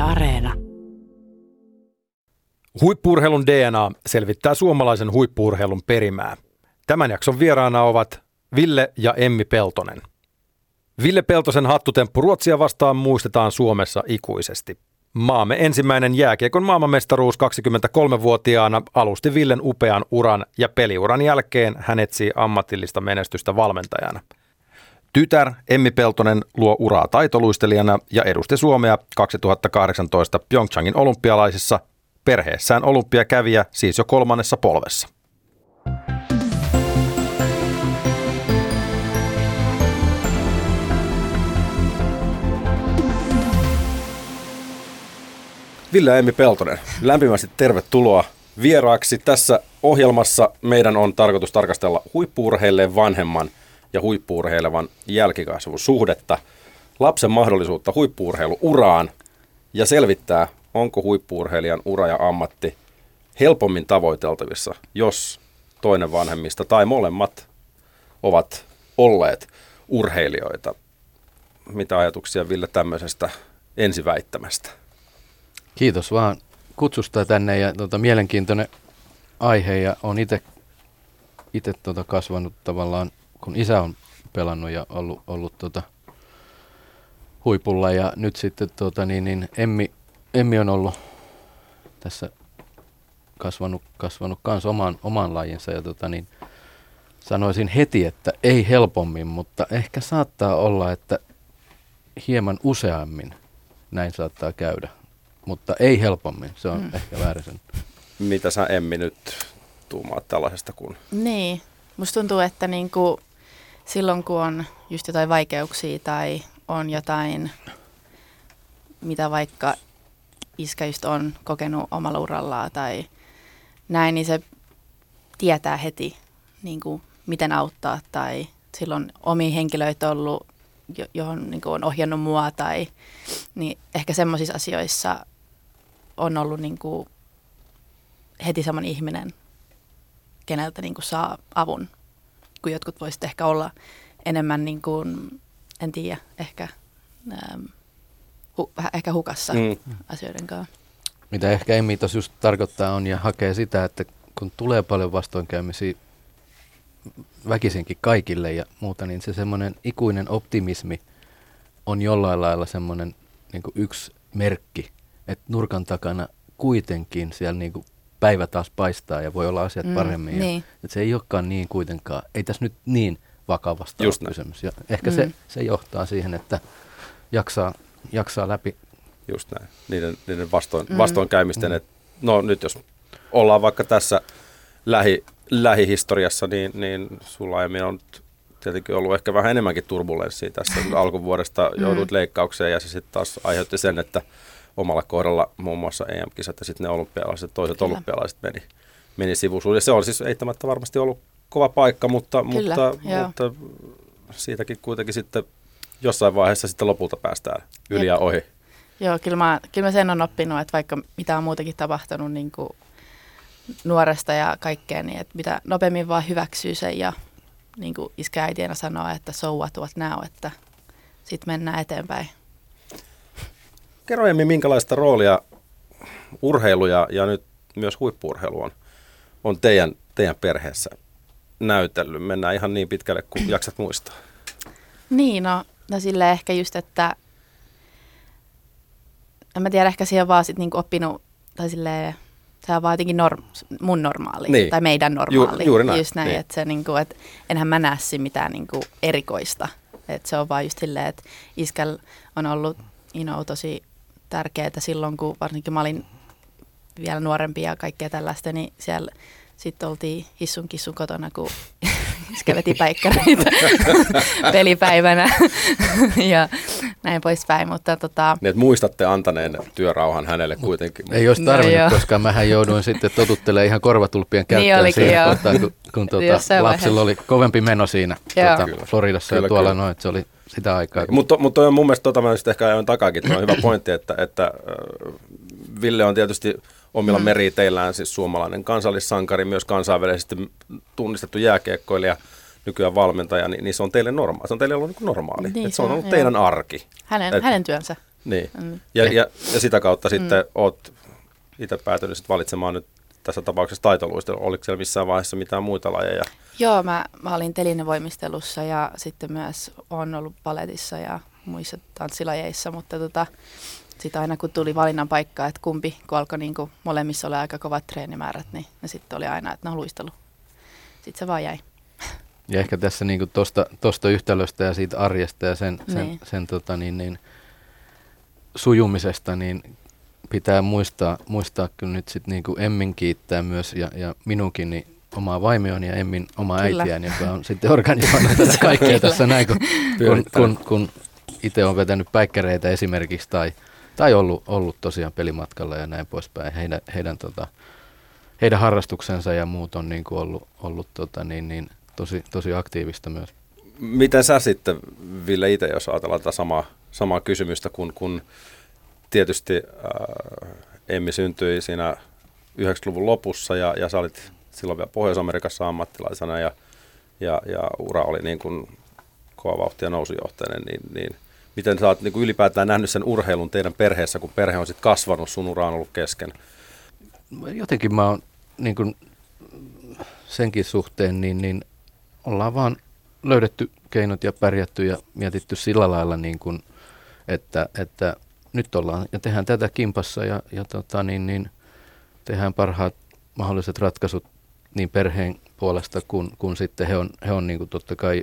Areena. Huippu-urheilun DNA selvittää suomalaisen huippu-urheilun perimää. Tämän jakson vieraana ovat Ville ja Emmi Peltonen. Ville Peltosen hattutemppu Ruotsia vastaan muistetaan Suomessa ikuisesti. Maamme ensimmäinen jääkiekon maailmanmestaruus 23-vuotiaana alusti Villen upean uran ja peliuran jälkeen hän etsii ammatillista menestystä valmentajana. Tytär Emmi Peltonen luo uraa taitoluistelijana ja edusti Suomea 2018 Pyeongchangin olympialaisissa, perheessään olympiakävijä siis jo 3. polvessa. Ville ja Emmi Peltonen, lämpimästi tervetuloa vieraaksi. Tässä ohjelmassa meidän on tarkoitus tarkastella huippu-urheilijan vanhemman ja huippu-urheilevan jälkikasvun suhdetta, lapsen mahdollisuutta huippu-urheiluuraan ja selvittää, onko huippu-urheilijan ura ja ammatti helpommin tavoiteltavissa, jos toinen vanhemmista tai molemmat ovat olleet urheilijoita. Mitä ajatuksia, Ville, tämmöisestä ensiväittämästä? Kiitos vaan kutsusta tänne ja mielenkiintoinen aihe ja olen itse kasvanut tavallaan, kun isä on pelannut ja ollut huipulla ja nyt sitten Emmi on ollut tässä kasvanut kans oman lajinsa ja sanoisin heti, että ei helpommin, mutta ehkä saattaa olla, että hieman useammin näin saattaa käydä. Mutta ei helpommin, se on ehkä väärin. Mitä sä, Emmi, nyt tuumaat tällaisesta kun? Niin, musta tuntuu, että niinku silloin kun on just jotain vaikeuksia tai on jotain, mitä vaikka iskä just on kokenut omalla urallaan tai näin, niin se tietää heti niinku, miten auttaa tai silloin omia henkilöitä ollut, johon niinku on ohjannut mua tai niin ehkä semmoisissa asioissa on ollut niinku heti semmoinen ihminen, keneltä niinku saa avun, kun jotkut voisivat ehkä olla enemmän, niinku, en tiedä, ehkä hukassa asioiden kanssa. Mitä ehkä Emmi tuossa just tarkoittaa on ja hakee sitä, että kun tulee paljon vastoinkäymisiä väkisinkin kaikille ja muuta, niin se semmoinen ikuinen optimismi on jollain lailla semmoinen niin kuin yksi merkki, että nurkan takana kuitenkin siellä niin kuin päivä taas paistaa ja voi olla asiat paremmin. Niin. Että se ei olekaan niin kuitenkaan, ei tässä nyt niin vakavasta ole kysymys. Ja ehkä se johtaa siihen, että jaksaa läpi. Just näin, niiden vastoinkäymisten. No nyt jos ollaan vaikka tässä lähihistoriassa, niin sulla aiemmin on tietenkin ollut ehkä vähän enemmänkin turbulenssia tässä alkuvuodesta, joudut leikkaukseen ja se sitten taas aiheutti sen, että omalla kohdalla muun muassa EM-kisat ja sitten ne toiset olympialaiset meni sivusuun. Ja se on siis eittämättä varmasti ollut kova paikka, mutta siitäkin kuitenkin sitten jossain vaiheessa sitten lopulta päästään yli ja ohi. Joo, kyllä mä sen on oppinut, että vaikka mitä on muutakin tapahtunut niin kuin nuoresta ja kaikkea, niin että mitä nopeammin vaan hyväksyy sen ja niin kuin iskä äiti aina sanoo, että so what now, että sitten mennään eteenpäin. Kerro, Emmi, minkälaista roolia urheilu ja nyt myös huippu-urheilu on teidän perheessä näytellyt? Mennään ihan niin pitkälle kuin jaksat muistaa. Niin, no silleen ehkä just, että en mä tiedä, ehkä siihen vaan sit niinku oppinut, tai silleen, se on vaan jotenkin mun normaali, niin. Tai meidän normaali. Juuri näin. Just näin, niin. että se niinku, että enhän mä näe siinä mitään niinku erikoista. Että se on vaan just silleen, että iskällä on ollut tosi tärkeää silloin, kun varsinkin mä olin vielä nuorempi ja kaikkea tällaista, niin siellä sitten oltiin hissun kissun kotona, kun iskä veti päikkäreitä pelipäivänä ja näin poispäin. Mutta niin, että muistatte antaneen työrauhan hänelle kuitenkin. Ei olisi tarvinnut, koska mähän jouduin sitten totuttelemaan ihan korvatulppien käyttöön niin siinä kohtaa, kun lapsilla oli kovempi meno siinä Floridassa ja tuolla noin, että se oli sitä aikaa. Mutta on mun mielestä mä ehkä ajoin takaakin, että on hyvä pointti, että Ville on tietysti omilla meriteillään siis suomalainen kansallissankari, myös kansainvälisesti tunnistettu jääkiekkoilija, nykyään valmentaja, niin se on teille normaali. Se on teille ollut niin normaali. Niin, se on ollut teidän arki. Hänen työnsä. Niin. Ja sitä kautta sitten oot itse päätynyt sit valitsemaan nyt tässä tapauksessa taitoluistelua. Oliko siellä missään vaiheessa mitään muita lajeja? Joo, mä olin telinevoimistelussa ja sitten myös olen ollut baletissa ja muissa tanssilajeissa, mutta sitten aina kun tuli valinnan paikka, että kumpi, kun alkoi niin kuin molemmissa olla aika kovat treenimäärät, niin sitten oli aina, että luistelu. Sitten se vaan jäi. Ja ehkä tässä niin tuosta yhtälöstä ja siitä arjesta ja sen sujumisesta, niin pitää muistaa kyllä nyt sitten niin kuin Emmin kiittää myös ja minunkin niin omaa vaimioni ja Emmin omaa äitiäni, joka on sitten organisoinut tätä kaikkea tässä näin, kun itse on vetänyt päikkäreitä esimerkiksi tai ollut tosiaan pelimatkalla ja näin poispäin. Heidän harrastuksensa ja muut on niin kuin ollut tosi aktiivista myös. Miten sä sitten, Ville, itse, jos ajatellaan tätä samaa kysymystä, kun tietysti Emmi syntyi siinä 90-luvun lopussa ja sä olit silloin vielä Pohjois-Amerikassa ammattilaisena ja ura oli niin kuin kova vauhtia nousujohteinen, niin miten sä oot niin kuin ylipäätään nähnyt sen urheilun teidän perheessä, kun perhe on sitten kasvanut, sun ura on ollut kesken? Jotenkin mä oon niin kuin senkin suhteen, niin ollaan vaan löydetty keinot ja pärjätty ja mietitty sillä lailla, niin kuin, että nyt ollaan ja tehdään tätä kimpassa ja tehdään parhaat mahdolliset ratkaisut niin perheen puolesta, kun sitten he on niin kuin totta kai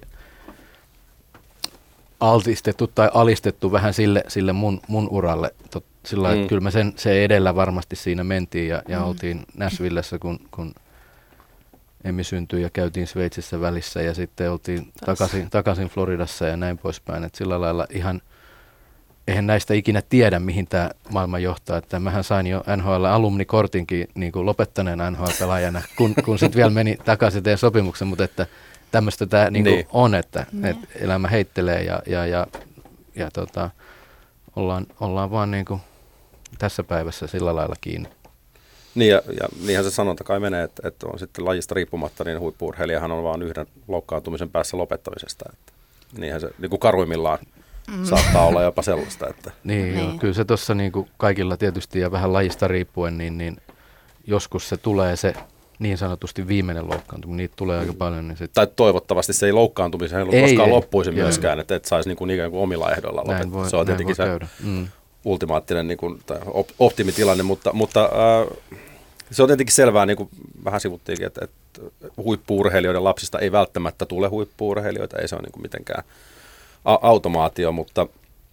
altistettu tai alistettu vähän sille mun uralle. Sillä että kyllä me se edellä varmasti siinä mentiin ja oltiin Nashvillessä, kun Emmi syntyi ja käytiin Sveitsissä välissä ja sitten oltiin takaisin Floridassa ja näin poispäin. Et sillä lailla eihän näistä ikinä tiedä, mihin tämä maailma johtaa. Että mähän sain jo NHL-alumnikortinkin niin kuin lopettaneen NHL-pelaajana, kun sitten vielä meni takaisin teidän sopimuksen, mutta että tämmöistä tämä niin on, että elämä heittelee ja ollaan vaan niin kuin tässä päivässä sillä lailla kiinni. Niin ja niinhän se sanonta kai menee, että on sitten lajista riippumatta, niin huippu-urheilijahan on vaan yhden loukkaantumisen päässä lopettamisesta. Että niinhän se niin kuin karuimmillaan saattaa olla jopa sellaista. Että. Niin. Joo, kyllä se tuossa niin kuin kaikilla tietysti ja vähän lajista riippuen, niin joskus se tulee se niin sanotusti viimeinen loukkaantuminen, niitä tulee aika paljon. Niin tai toivottavasti se ei loukkaantumisen koskaan loppuisi myöskään, että et saisi niin ikään kuin omilla ehdoilla lopettaa. Se on tietenkin se ultimaattinen niin kuin, optimitilanne, mutta se on tietenkin selvää, niin kuin vähän sivuttiinkin, että huippu-urheilijoiden lapsista ei välttämättä tule huippu-urheilijoita, ei se ole niin kuin mitenkään automaatio, mutta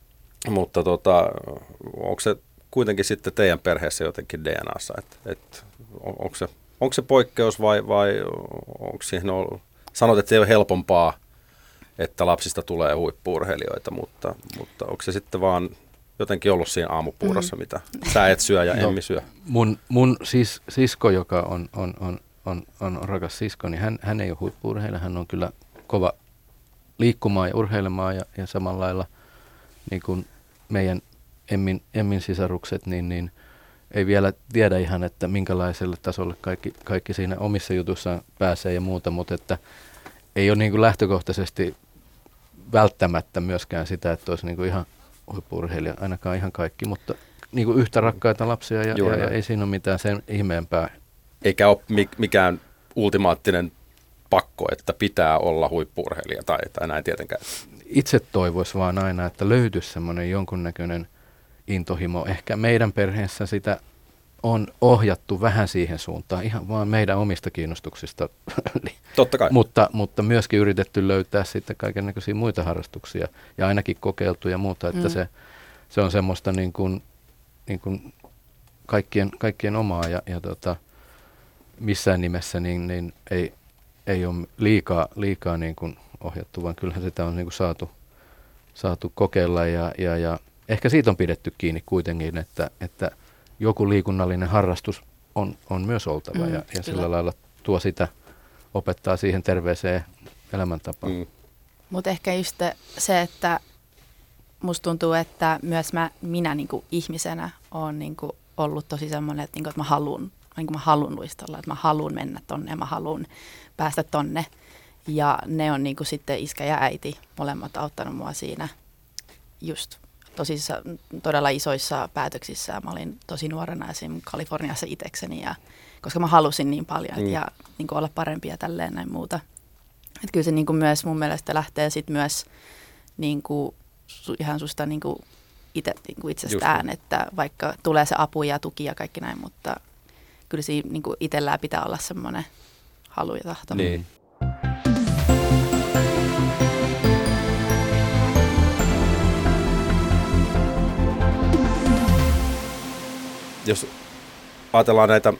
onko se kuitenkin sitten teidän perheessä jotenkin DNAssa, että onko se poikkeus vai onko siihen ollut, sanot, että se ei ole helpompaa, että lapsista tulee huippu-urheilijoita, mutta onko se sitten vaan jotenkin ollut siinä aamupuurossa, mitä sä et syö ja Emmi syö? Mun sisko, joka on rakas sisko, niin hän ei ole huippu-urheilija, hän on kyllä kova liikkumaan ja urheilemaan ja samalla lailla niin kuin meidän Emmin sisarukset, niin ei vielä tiedä ihan, että minkälaiselle tasolle kaikki siinä omissa jutuissaan pääsee ja muuta, mutta että ei ole niin kuin lähtökohtaisesti välttämättä myöskään sitä, että olisi niin kuin ihan huippu-urheilija, ainakaan ihan kaikki, mutta niin kuin yhtä rakkaita lapsia ja ei siinä ole mitään sen ihmeempää. Eikä ole mikään ultimaattinen pakko, että pitää olla huippu-urheilija tai näin tietenkään. Itse toivoisi vaan aina, että löytyisi semmoinen jonkunnäköinen intohimo. Ehkä meidän perheessä sitä on ohjattu vähän siihen suuntaan, ihan vaan meidän omista kiinnostuksista. Totta kai. Mutta myöskin yritetty löytää sitten kaikennäköisiä muita harrastuksia ja ainakin kokeiltu ja muuta, että se on semmoista niin kuin kaikkien omaa ja missään nimessä niin ei ole liikaa niin kuin ohjattu, vaan kyllähän sitä on niin kuin saatu kokeilla ja ehkä siitä on pidetty kiinni kuitenkin, että joku liikunnallinen harrastus on myös oltava ja sillä lailla tuo sitä, opettaa siihen terveeseen elämäntapaan. Mutta ehkä just se, että musta tuntuu, että myös minä niin kuin ihmisenä olen niin kuin ollut tosi semmoinen, että mä haluan luistella, että mä haluan mennä tonne ja mä haluan päästä tonne. Ja ne on niin kuin sitten iskä ja äiti molemmat auttanut mua siinä just todella isoissa päätöksissä. Mä olin tosi nuorena esim. Kaliforniassa itsekseni, koska mä halusin niin paljon ja niin kuin olla parempia tälleen näin muuta. Et kyllä se niin kuin myös mun mielestä lähtee sit myös niin kuin, ihan susta niin kuin itsestään, että vaikka tulee se apu ja tuki ja kaikki näin, mutta kyllä siinä niin kuin itsellään pitää olla semmoinen halu ja tahto. Niin. Jos ajatellaan näitä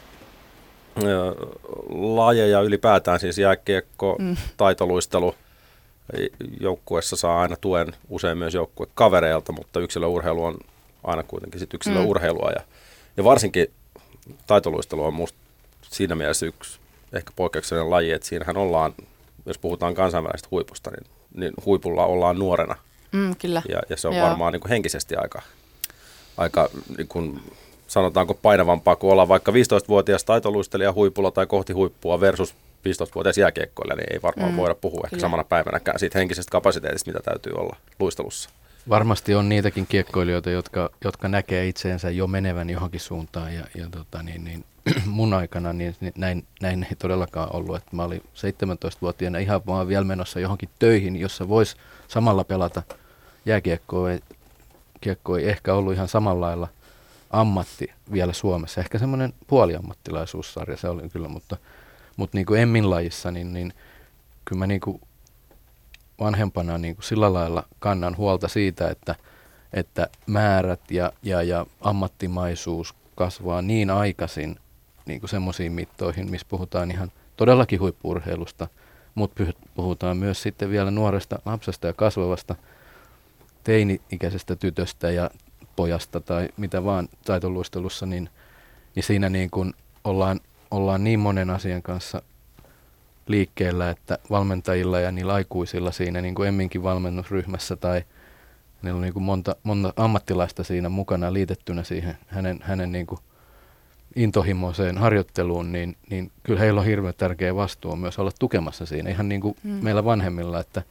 lajeja ylipäätään, siis jääkiekko, taitoluistelu, joukkueessa saa aina tuen usein myös joukkuekavereilta, mutta yksilöurheilu on aina kuitenkin sit yksilöurheilua. Ja varsinkin taitoluistelu on musta siinä mielessä yksi ehkä poikkeuksellinen laji, että siinähän ollaan, jos puhutaan kansainvälisestä huipusta, niin huipulla ollaan nuorena. Kyllä. Ja se on varmaan niin kuin henkisesti aika niin kuin, sanotaanko painavampaa kuin olla vaikka 15-vuotias taitoluistelija huipulla tai kohti huippua versus 15-vuotias jääkiekkoilija, niin ei varmaan voida puhua ehkä samana päivänäkään siitä henkisestä kapasiteetista, mitä täytyy olla luistelussa. Varmasti on niitäkin kiekkoilijoita, jotka näkee itseensä jo menevän johonkin suuntaan ja mun aikana niin näin ei todellakaan ollut. Että mä olin 17-vuotiaana ihan vaan vielä menossa johonkin töihin, jossa voisi samalla pelata jääkiekkoa. Kiekko ei ehkä ollut ihan samalla lailla ammatti vielä Suomessa. Ehkä semmoinen puoliammattilaisuussarja se oli kyllä, mutta niin kuin Emmin lajissa, niin kyllä mä niin kuin vanhempana niin kuin sillä lailla kannan huolta siitä, että määrät ja ammattimaisuus kasvaa niin aikaisin niin kuin semmoisiin mittoihin, missä puhutaan ihan todellakin huippu-urheilusta, mutta puhutaan myös sitten vielä nuoresta lapsesta ja kasvavasta teini-ikäisestä tytöstä ja pojasta tai mitä vaan taitoluistelussa, niin siinä niin kuin ollaan niin monen asian kanssa liikkeellä, että valmentajilla ja niillä aikuisilla siinä niin kuin Emminkin valmennusryhmässä tai niillä on niin kuin monta ammattilaista siinä mukana liitettynä siihen hänen niin kuin intohimoiseen harjoitteluun, niin kyllä heillä on hirveän tärkeä vastuu myös olla tukemassa siinä. Ihan niin kuin meillä vanhemmilla, että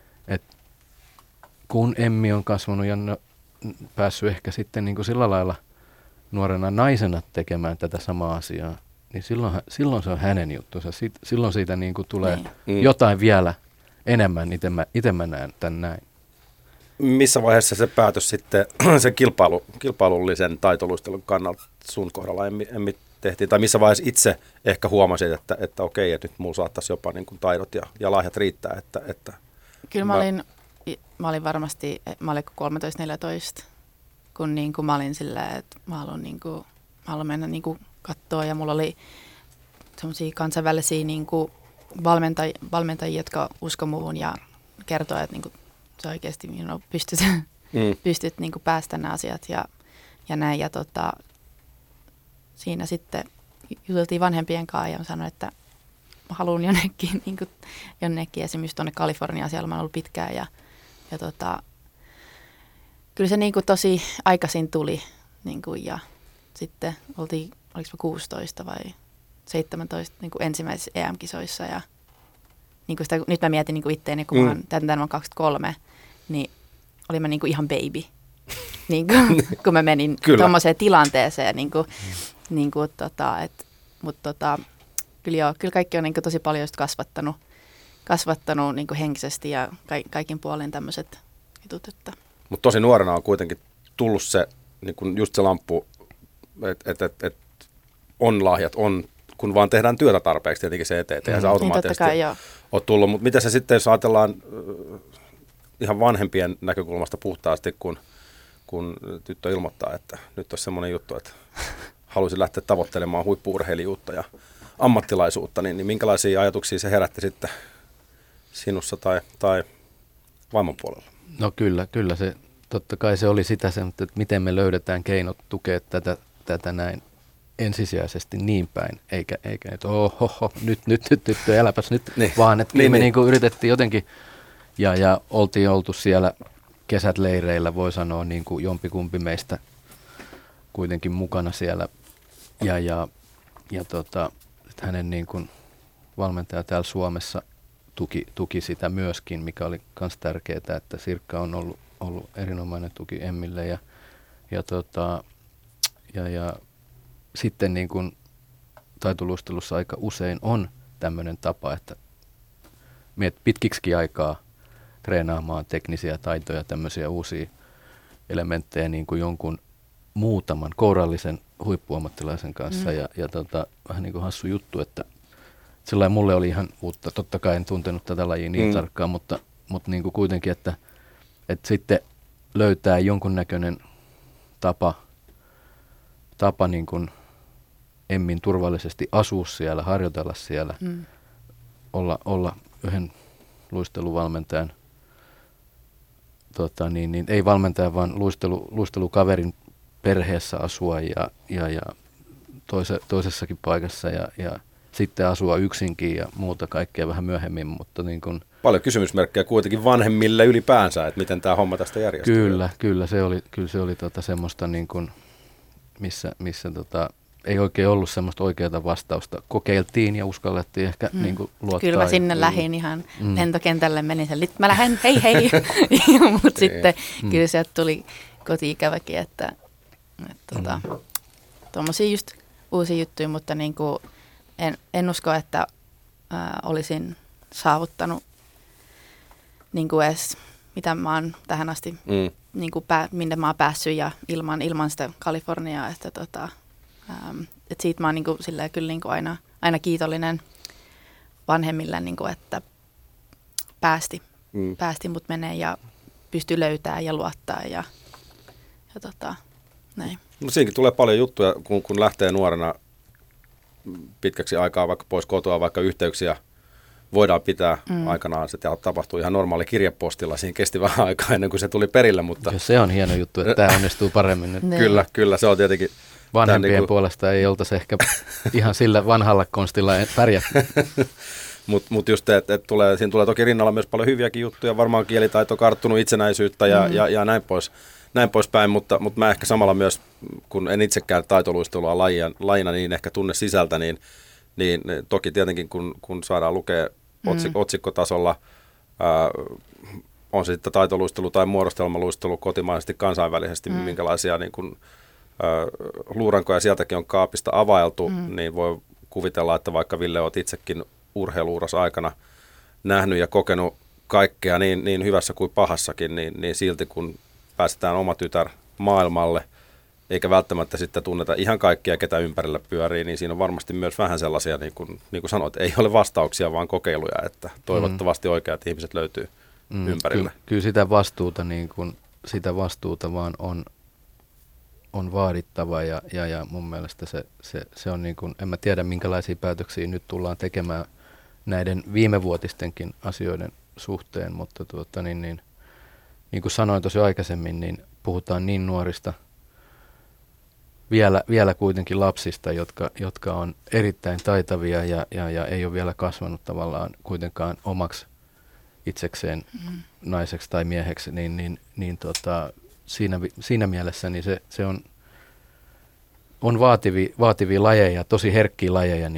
kun Emmi on kasvanut ja päässyt ehkä sitten niin kuin sillä lailla nuorena naisena tekemään tätä samaa asiaa, niin silloin se on hänen juttunsa. Silloin siitä niin kuin tulee jotain vielä enemmän, itse mä näen tämän näin. Missä vaiheessa se päätös sitten sen kilpailullisen taitoluistelun kannalta sun kohdalla Emmi tehtiin? Tai missä vaiheessa itse ehkä huomasit, että okei, että nyt mulla saattaisi jopa niin kuin taidot ja lahjat riittää? Että kyllä mä olin varmasti, mä olin 13-14, kun niin kuin mä olin silleen, että mä haluan mennä niin kuin katsoa ja mulla oli semmoisia kansainvälisiä niin kuin valmentajia, jotka uskoi muuhun ja kertoi, että niin kuin sä oikeasti pystyt niin kuin päästä nämä asiat ja näin. Ja siinä sitten juteltiin vanhempien kanssa ja sanoin, että mä haluan jonnekin esimerkiksi tuonne Kaliforniaan, siellä mä oon ollut pitkään ja kyllä se niin kuin tosi aikaisin tuli niin kuin, ja sitten oltiin, oliko mä 16 vai 17 niin kuin ensimmäisissä EM-kisoissa ja niin kuin sitä, nyt mä mietin niin kuin itteeni, kun mä oon 23, niin olin mä niin kuin ihan baby, niin kuin, kun mä menin tuommoiseen tilanteeseen. Mutta kyllä kaikki on niin kuin tosi paljon just kasvattanut niin kuin henkisesti ja kaikin puolin tämmöiset jutut. Mutta tosi nuorena on kuitenkin tullut se, niin kuin just se lamppu, että on lahjat, kun vaan tehdään työtä tarpeeksi, tietenkin se eteen, ja se automaattisesti on tullut. Mutta mitä se sitten, jos ajatellaan ihan vanhempien näkökulmasta puhtaasti, kun tyttö ilmoittaa, että nyt on semmoinen juttu, että haluaisin lähteä tavoittelemaan huippu-urheilijuutta ja ammattilaisuutta, niin minkälaisia ajatuksia se herätti sitten sinussa tai vaimon puolella? No kyllä se, totta kai se oli sitä, että miten me löydetään keinot tukea tätä näin ensisijaisesti niin päin, eikä että nyt äläpäs nyt, niin. Vaan että me niin kuin yritettiin jotenkin ja oltu siellä kesät leireillä, voi sanoa niin kuin jompikumpi meistä kuitenkin mukana siellä ja hänen niin kuin valmentaja täällä Suomessa tuki sitä myöskin, mikä oli myös tärkeää, että Sirkka on ollut ollut erinomainen tuki Emmille ja sitten niin kuin taitoluistelussa aika usein on tämmöinen tapa, että menet pitkiksi aikaa treenaamaan teknisiä taitoja, tämmöisiä uusia elementtejä niin kuin jonkun muutaman kourallisen huippuammattilaisen kanssa ja vähän niin kuin hassu juttu, että sillä mulle oli ihan uutta. Totta kai en tuntenut tätä lajia niin tarkkaan, mutta niin kuin kuitenkin, että sitten löytää jonkunnäköinen tapa niin kuin Emmin turvallisesti asua siellä, harjoitella siellä, olla yhden luisteluvalmentajan, ei valmentajan, vaan luistelukaverin perheessä asua ja toisessakin paikassa ja sitten asua yksinkin ja muuta kaikkea vähän myöhemmin, mutta niin kun paljon kysymysmerkkejä kuitenkin vanhemmille ylipäänsä, että miten tämä homma tästä järjestyy. Kyllä se oli semmoista niin kun, missä ei oikein ollut semmoista oikeaa vastausta. Kokeiltiin ja uskallettiin ehkä niin kuin luottaa. Kyllä mä sinne lähdin ihan lentokentälle, menin sen, mä lähden, hei. Mutta sitten kyllä sieltä tuli koti-ikäväkin, että tuommoisia just uusia juttuja, mutta niin kuin en usko, että olisin saavuttanut niin kuin edes, mitä mä oon tähän asti, niin kuin minne mä oon päässyt ja ilman sitä Kaliforniaa, että et siitä mä oon niinku, silleen, kyllä niinku aina kiitollinen vanhemmille, niinku, että päästi mut menee ja pystyi löytämään ja luottaa ja näin. No siinäkin tulee paljon juttuja, kun lähtee nuorena pitkäksi aikaa vaikka pois kotoa, vaikka yhteyksiä voidaan pitää aikanaan. Se tapahtuu ihan normaali kirjepostilla. Siinä kesti vähän aikaa ennen kuin se tuli perille. Mutta ja se on hieno juttu, että tämä onnistuu paremmin nyt. Kyllä, se on tietenkin. Vanhempien puolesta ei oltaisi ehkä ihan sillä vanhalla konstilla pärjätty. Mutta just siinä tulee toki rinnalla myös paljon hyviäkin juttuja. Varmaan kielitaito, karttunut itsenäisyyttä ja näin poispäin. Mutta mä ehkä samalla myös, kun en itsekään taitoluistelua lajina, niin ehkä tunne sisältä, niin toki tietenkin kun saadaan lukea otsikkotasolla, on se sitten taitoluistelu tai muodostelmaluistelu kotimaisesti, kansainvälisesti, minkälaisia niin kun, luurankoja sieltäkin on kaapista availtu, niin voi kuvitella, että vaikka Ville olet itsekin urheiluuras aikana nähnyt ja kokenut kaikkea niin hyvässä kuin pahassakin, niin silti kun päästetään oma tytär maailmalle, eikä välttämättä sitten tunneta ihan kaikkia, ketä ympärillä pyörii, niin siinä on varmasti myös vähän sellaisia, niin kuin sanoit, ei ole vastauksia, vaan kokeiluja, että toivottavasti oikeat ihmiset löytyy ympärillä. Kyllä sitä vastuuta, sitä vastuuta vaan on vaadittava ja mun mielestä se on niin kuin, en mä tiedä minkälaisia päätöksiä nyt tullaan tekemään näiden viimevuotistenkin asioiden suhteen, mutta niin kuin sanoin tosi aikaisemmin, niin puhutaan niin nuorista, vielä kuitenkin lapsista, jotka on erittäin taitavia ja ei ole vielä kasvanut tavallaan kuitenkaan omaksi itsekseen naiseksi tai mieheksi, siinä mielessä niin se on vaativia lajeja, tosi herkkiä lajeja,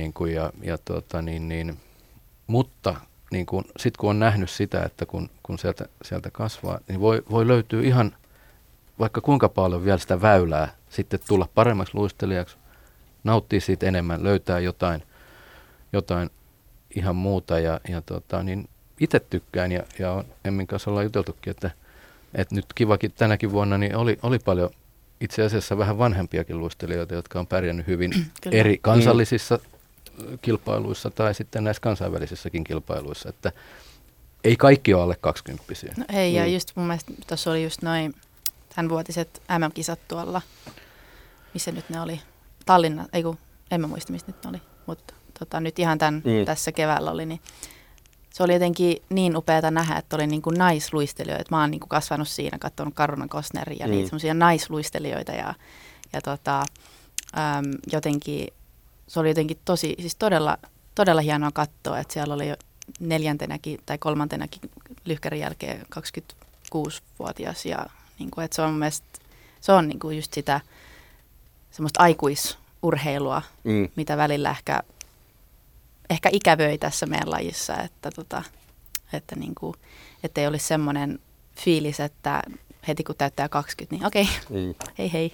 mutta niin kun, sit kun on nähnyt sitä, että kun sieltä kasvaa, niin voi löytyä ihan vaikka kuinka paljon vielä sitä väylää sitten tulla paremmaksi luistelijaksi, nauttia siitä enemmän, löytää jotain ihan muuta ja niin itse tykkään ja on Emmin kanssa ollaan juteltukin, että nyt kivakin tänäkin vuonna niin oli paljon itse asiassa vähän vanhempiakin luistelijoita, jotka on pärjännyt hyvin eri kansallisissa kilpailuissa tai sitten näissä kansainvälisissäkin kilpailuissa, että ei kaikki ole alle 20-vuotiaita. No ei, ja just mun mielestä tuossa oli just noin tämänvuotiset MM-kisat tuolla, missä nyt ne oli, Tallinna, en mä muista mistä nyt ne oli, mutta nyt ihan tässä keväällä oli, niin se oli jotenkin niin upeata nähdä, että oli niin kuin naisluistelijoita. Mä oon niin kuin kasvanut siinä, katsonut Caruana Costneria ja niitä semmoisia naisluistelijoita ja jotenkin se oli jotenkin tosi, siis todella hienoa katsoa, että siellä oli jo 4. tai 3. lyhkärin jälkeen 26-vuotias ja niin kuin, että se on mun mielestä, se on niin kuin just sitä semmoista aikuisurheilua, mitä välillä ehkä ikävöi tässä meidän lajissa, että niin kuin, ettei olisi semmoinen fiilis, että heti kun täyttää 20, niin okei, hei hei.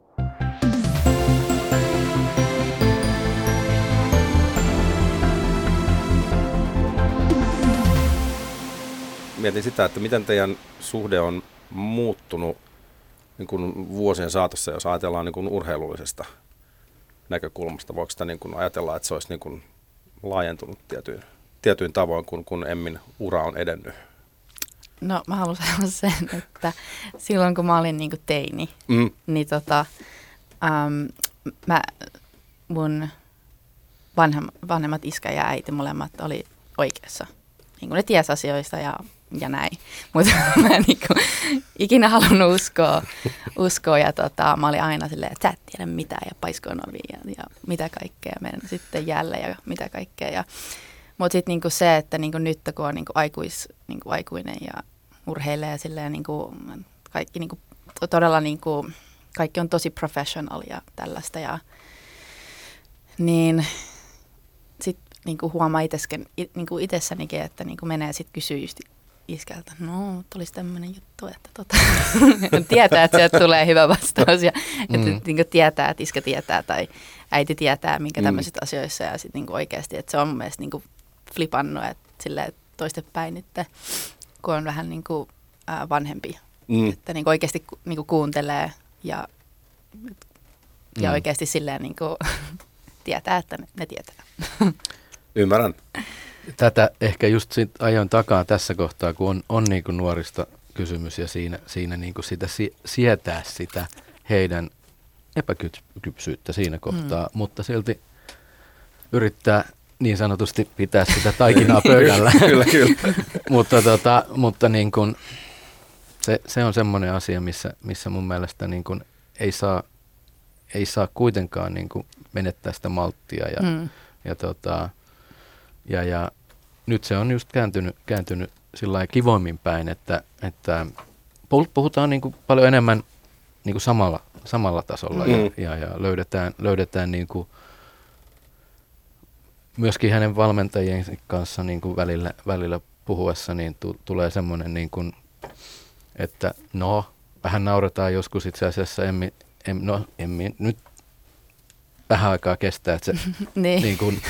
Mietin sitä, että miten teidän suhde on muuttunut niin kuin vuosien saatossa, jos ajatellaan niin kuin urheilullisesta näkökulmasta. Voiko sitä niin kuin ajatella, että se olisi niin kuin laajentunut tietyin tavoin, kun Emmin ura on edennyt? No mä haluan sanoa sen, että silloin kun mä olin niin kuin teini, niin mun vanhemmat iskä ja äiti molemmat oli oikeassa. Niin kuin ne tiesi asioista ja näin. Mutta mä en niin kuin ikinä halunnut uskoa ja mä olin aina silleen, että sä et tiedä mitään ja paiskoon oviin ja mitä kaikkea. Menen sitten jälleen ja mitä kaikkea. Mutta sitten niinku se, että niinku nyt kun on niinku aikuinen ja urheilee silleen niinku kaikki niinku todella niinku kaikki on tosi professional ja tällaista ja niin sitten niinku huomaa niinku itsessänikin, että niinku menee sitten kysyä just iskältä, no tulisi tämmöinen juttu, että tietää, että sieltä tulee hyvä vastaus ja että niinku tietää, että iskä tietää tai äiti tietää, minkä tämmöisissä asioissa ja sitten niinku oikeasti, että se on mun mielestä niinku flipannut, että silleen toistepäin nyt, kun on vähän niin kuin vanhempi, että niin kuin oikeasti niin kuin kuuntelee ja oikeasti silleen niin kuin tietää, että ne tietää. Ymmärrän. Tätä ehkä just ajoin takaa tässä kohtaa, kun on niin kuin nuorista kysymys ja siinä niin kuin sitä sietää sitä heidän epäkypsyyttä siinä kohtaa, mutta silti yrittää niin sanotusti pitää sitä taikinaa pöydällä. Kyllä. mutta niin kuin, se on semmoinen asia, missä mun mielestä niin kuin ei saa kuitenkaan niin kuin menettää sitä malttia. Ja nyt se on just kääntynyt sillä lailla kivoimmin päin, että puhutaan niin kuin paljon enemmän niin kuin samalla tasolla ja löydetään niin kuin myöskin hänen valmentajien kanssa niin kuin välillä puhuessa niin tulee semmoinen, niin kuin, että vähän nauretaan joskus itse asiassa, Emmi nyt vähän aikaa kestää, että se niin kuin,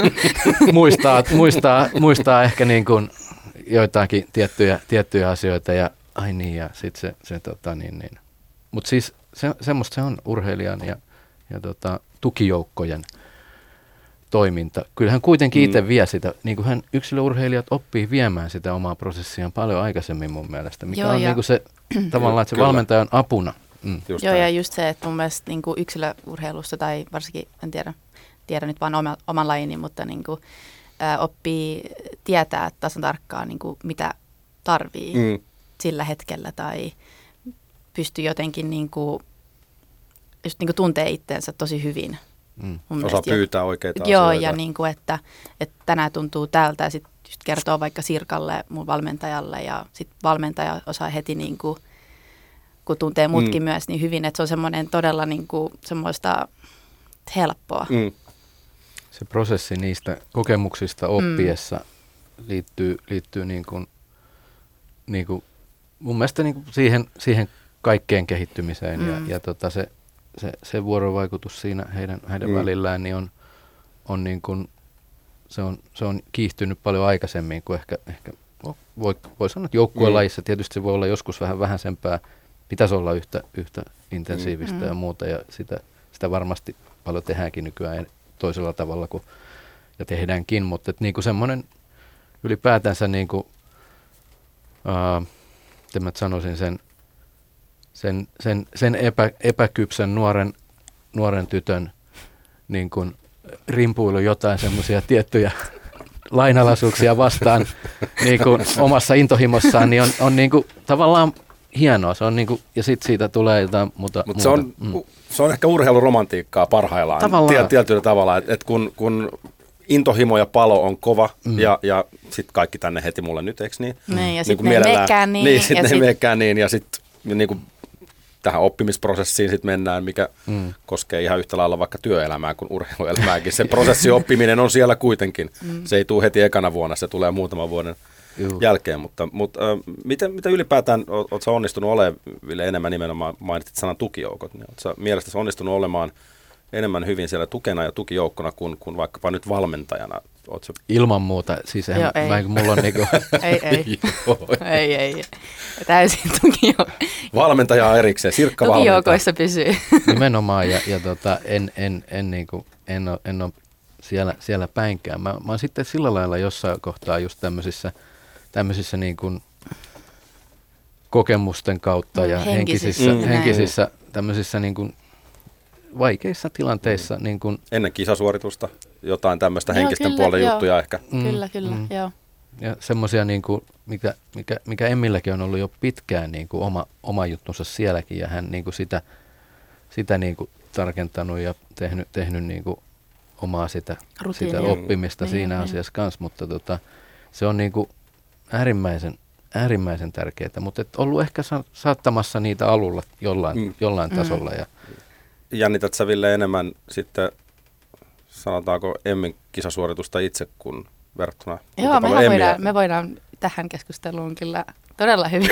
muistaa ehkä niin kuin joitakin tiettyjä asioita ja ai niin ja sitten se niin. Mutta siis semmoista se on urheilijan ja tukijoukkojen toiminta. Kyllä hän kuitenkin itse vie sitä, niin kuin yksilöurheilijat oppii viemään sitä omaa prosessiaan paljon aikaisemmin mun mielestä, mikä on niin kuin se tavallaan, että se valmentaja on apuna. Ja just se, että mun mielestä niin kuin yksilöurheilussa tai varsinkin, en tiedä nyt vaan oman lajini, mutta niin kuin, oppii tietää tasan tarkkaan niin kuin, mitä tarvii sillä hetkellä tai pystyy jotenkin niin kuin, just niin kuin tuntee itseensä tosi hyvin. Osaa pyytää oikeita joo, asioita. ja niin kuin, että tänään tuntuu tältä ja sitten just kertoo vaikka Sirkalle, mun valmentajalle ja sitten valmentaja osaa heti niin kuin, kun tuntee mutkin myös niin hyvin, että se on semmoinen todella niin kuin, semmoista helppoa. Se prosessi niistä kokemuksista oppiessa liittyy niin kuin mun mielestä niin kuin siihen kaikkeen kehittymiseen ja se vuorovaikutus siinä heidän välillään niin on niin kuin, se on kiihtynyt paljon aikaisemmin kuin ehkä voi sanoa, että joukkuelajissa tietysti se voi olla joskus vähän vähäisempää, pitäisi olla yhtä intensiivistä ja muuta ja sitä varmasti paljon tehdäänkin nykyään toisella tavalla kuin, ja tehdäänkin, mutta niin kuin semmoinen ylipäätänsä niin kuin, mä sanoisin sen epäkypsän nuoren tytön niin kuin rimpuilu jotain semmoisia tiettyjä lainalaisuuksia vastaan niin kuin omassa intohimossaan, niin on niin kuin tavallaan hienoa. Se on niin kuin, ja sitten siitä tulee jotain muuta. Mutta se on ehkä urheiluromantiikkaa parhaillaan tietyllä tavalla, että kun intohimo ja palo on kova ja sitten kaikki tänne heti mulle nyt, eikö niin? Ja sitten ne ei menekään niin. Niin, sitten ne ei menekään niin ja sitten niin tähän oppimisprosessiin sitten mennään, mikä koskee ihan yhtä lailla vaikka työelämää kuin urheiluelämääkin. Se prosessioppiminen on siellä kuitenkin. Se ei tule heti ekana vuonna, se tulee muutaman vuoden jälkeen, mutta miten ylipäätään oot sä onnistunut olemaan, Ville, enemmän nimenomaan mainitsit sanan tukijoukot, niin oot sä mielestäsi onnistunut olemaan enemmän hyvin siellä tukena ja tukijoukkona kuin vaikkapa nyt valmentajana? Ilman muuta, siis mulla on niinku... ei. Täysin Valmentaja erikseen, Sirkka valmentaja. Tukijoukoissa pysyy. Nimenomaan, ja en ole siellä päinkään. Mä oon sitten sillä lailla jossain kohtaa just tämmöisissä niin kuin kokemusten kautta ja henkisissä tämmöisissä niin kuin vaikeissa tilanteissa. Niin kuin ennen kisasuoritusta jotain tämmöistä henkisten puolen juttuja ehkä. Kyllä, joo. Ja semmoisia, niin kuin, mikä Emmilläkin on ollut jo pitkään niin kuin oma juttunsa sielläkin, ja hän niin kuin sitä niin kuin tarkentanut ja tehnyt niin kuin omaa sitä oppimista siinä asiassa kanssa, mutta se on niin kuin äärimmäisen tärkeää, mutta et ollut ehkä saattamassa niitä alulla jollain tasolla. Ja jännität sä, Ville, enemmän sitten, sanotaanko, Emmin kisasuoritusta itse kuin verrattuna? Joo, me voidaan tähän keskusteluun kyllä todella hyvin.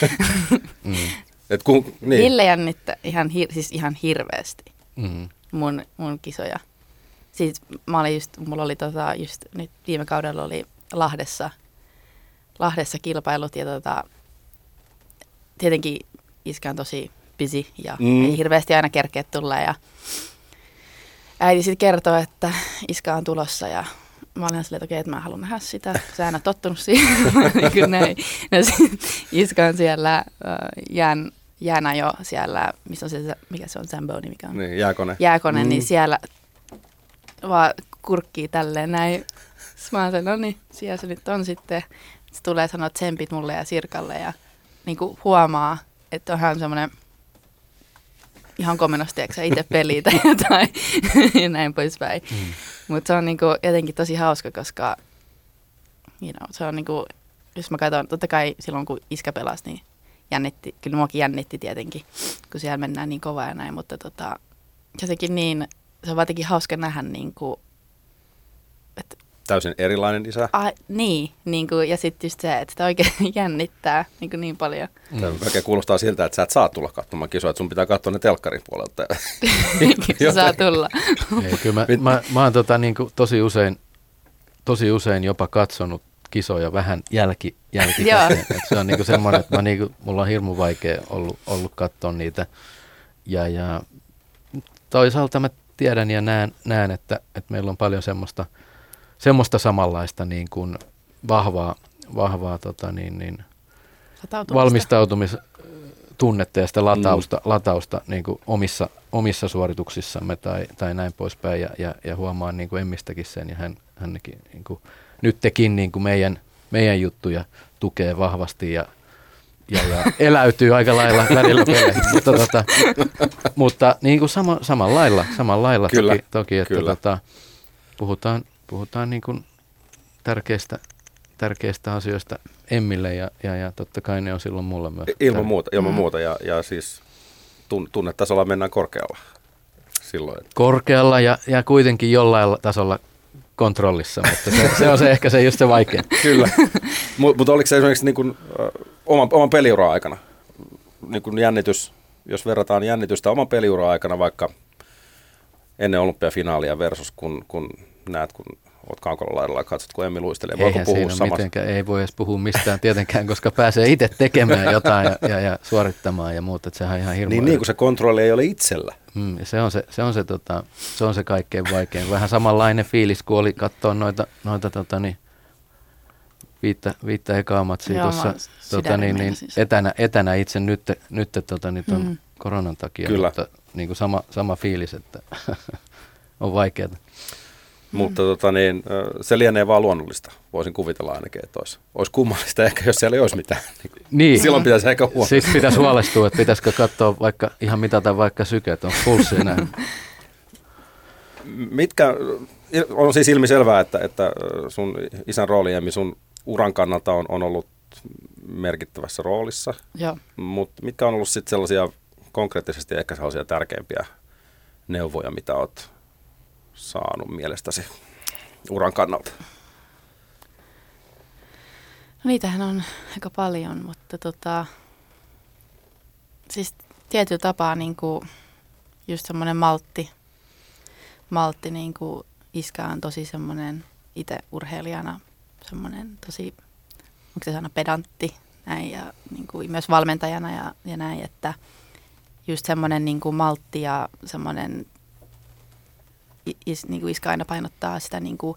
Niin. Ville jännittää ihan hirveästi mun kisoja. Siis mulla oli just nyt viime kaudella oli Lahdessa kilpailut ja tietenkin iskä on tosi busy ja ei hirveästi aina kerkeä tulla ja äiti sitten kertoo, että iskä on tulossa ja mä olin silleen, että okei, että mä haluan nähdä sitä, sä en ole tottunut siihen. Niin näin. No, iskä on siellä jäänä jo siellä, missä on se, mikä se on, Zamboni, mikä on? Niin, jääkone, niin siellä vaan kurkkii tälleen näin. Mä oon sen, no niin, siellä se nyt on sitten. Se tulee sanoa tsempit mulle ja Sirkalle ja niin kuin huomaa, että onhan semmoinen ihan komennosti, eikö sä itse peliä tai jotain ja näin poispäin. Mutta se on niin kuin jotenkin tosi hauska, koska se on niin kuin, jos mä katson, totta kai silloin kun iskä pelasi, niin jännitti, kyllä muakin jännitti tietenkin, kun siellä mennään niin kovaa ja näin, mutta jotenkin niin, se on jotenkin hauska nähdä niin kuin, että täysin erilainen isä. Niin kuin, ja sitten just se, että sitä oikein jännittää niin paljon. Oikein kuulostaa siltä, että sä et saa tulla katsomaan kisoa, että sun pitää katsoa ne telkkarin puolelta. Se saa tulla. Ei, kyllä mä oon niin kuin tosi usein jopa katsonut kisoja vähän jälkikäteen. Se on niin kuin semmoinen, että mulla on hirmu vaikea ollut katsoa niitä. Ja toisaalta mä tiedän ja näen että meillä on paljon semmoista samanlaista niin kuin vahvaa valmistautumistunnetta ja sitä latausta niin kuin omissa suorituksissamme tai näin poispäin ja huomaan niin kuin Emmistäkin sen ja hänkin niin kuin nytkin niin kuin meidän juttuja tukee vahvasti ja eläytyy aika lailla välillä peleihin, mutta niin kuin samanlailla kyllä, toki että puhutaan niin kuin tärkeistä asioista Emmille ja totta kai ne on silloin mulle myös. Ilman muuta ja siis tunnetasolla mennään korkealla silloin. Korkealla ja kuitenkin jollain tasolla kontrollissa, mutta se on se ehkä just se vaikea. Kyllä, mutta oliko se esimerkiksi niin kuin, oman peliuran aikana, niin kuin jännitys, jos verrataan jännitystä oman peliuran aikana vaikka ennen olympiafinaalia versus kun näet, kun olet kaukalla laidalla ja katsot, kun Emmi luistelee. Eihän siinä mitenkään, ei voi edes puhua mistään tietenkään, koska pääsee itse tekemään jotain ja suorittamaan ja muuta, että sehän on ihan hirveä. Niin kun se kontrolli ei ole itsellä. Ja se on se kaikkein vaikein. Vähän samanlainen fiilis, kun oli katsoa noita viittä ekaa matsia tuossa etänä itse nyt ton koronan takia. Kyllä. Mutta niin kuin sama fiilis, että on vaikeaa. Mutta se lienee vaan luonnollista. Voisin kuvitella ainakin, että olisi kummallista ehkä, jos siellä ei olisi mitään. Niin. Silloin pitäisi ehkä huomioida. Sitten pitäisi huolestua, että pitäisikö katsoa ihan mitata vaikka syket, on pulssi enää. On siis ilmiselvää, että sun isän rooli, Emmi, sun uran kannalta on ollut merkittävässä roolissa. Joo. Mutta mitkä on ollut sitten sellaisia konkreettisesti ehkä sellaisia tärkeimpiä neuvoja, mitä olet saanut mielestäsi uran kannalta? No niitähän on aika paljon, mutta siis tietyllä tapaa niinku just semmoinen maltti niinku iskä on tosi semmoinen itse urheilijana semmoinen tosi, onko se sana pedantti näin ja niinku myös valmentajana ja näin, että just semmoinen niinku maltti ja semmoinen niinku iskä aina painottaa sitä niinku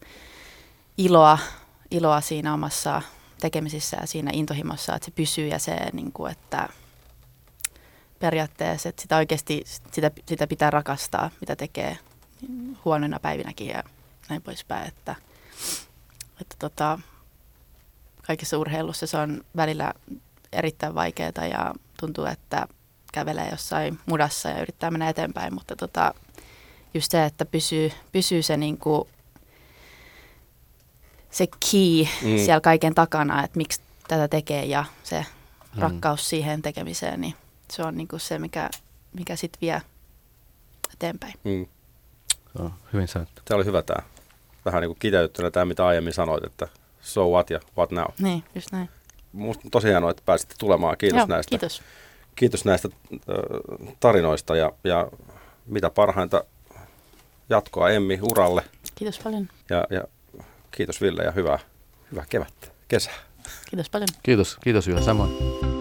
iloa siinä omassa tekemisissä ja siinä intohimossa, että se pysyy ja se, niinku, että periaatteessa, että sitä oikeasti sitä pitää rakastaa, mitä tekee huonoina päivinäkin ja näin poispäin, että kaikessa urheilussa se on välillä erittäin vaikeaa ja tuntuu, että kävelee jossain mudassa ja yrittää mennä eteenpäin, mutta just se, että pysyy se niinku se key siellä kaiken takana, että miksi tätä tekee ja se rakkaus siihen tekemiseen, niin se on niinku se, mikä sitten vie eteenpäin. Se on hyvin sanottu. Tämä oli hyvä tämä. Vähän niin kuin kiteytettynä tämä, mitä aiemmin sanoit, että so what ja what now. Niin, just näin. Minusta on tosi hienoa, että pääsitte tulemaan. Kiitos Joo, näistä. Kiitos. Kiitos näistä tarinoista ja mitä parhainta jatkoa Emmi uralle. Kiitos paljon. Ja kiitos Ville ja hyvää kevättä, kesää. Kiitos paljon. Kiitos Juha, samoin.